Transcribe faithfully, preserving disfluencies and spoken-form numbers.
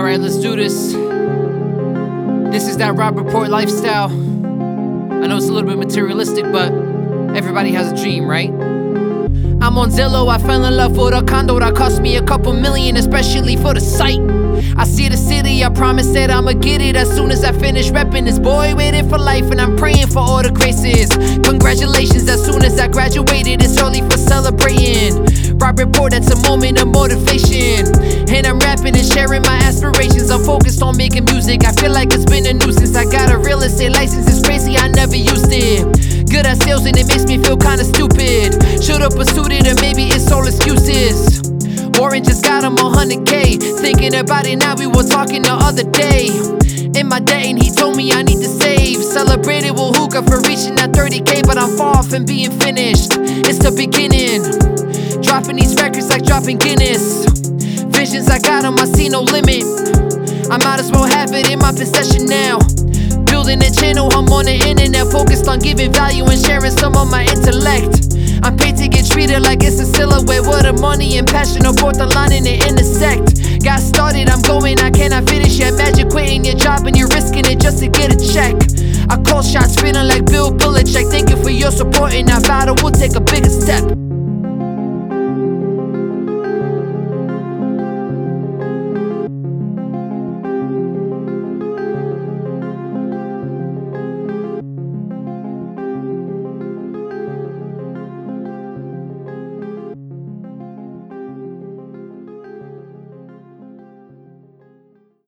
Alright, let's do this. This is that Rob Report lifestyle. I know it's a little bit materialistic, but everybody has a dream, right? I'm on Zillow, I fell in love with a condo that cost me a couple million, especially for the site. I see the city, I promise that I'ma get it as soon as I finish reppin' this boy with it for life, and I'm praying for all the graces. Congratulations, as soon as I graduated, it's early for celebrating. Rob Report, that's a moment of motivation, and I'm rapping and sharing my aspirations. I'm focused on making music, I feel like it's been a nuisance. I got a real estate license, it's crazy, I never used it. Good at sales and it makes me feel kinda stupid. Should've pursued it, or maybe it's all excuses. Warren just got him one hundred K. Thinking about it now, we were talking the other day. In my day, and he told me I need to save. Celebrated with hookah for reaching that thirty K, but I'm far from being finished. It's the beginning. Dropping these records like dropping Guinness. Visions, I got them, I see no limit. I might as well have it in my possession now. Building a channel, I'm on the internet, focused on giving value and sharing some of my intellect. I'm paid to get treated like it's a silhouette, where the money and passion are both aligning and intersect. Got started, I'm going, I cannot finish yet. Imagine quitting your job and you're risking it just to get a check. I call shots feeling like Bill Belichick. Thank you for your support, and I vow that we'll take a bigger step.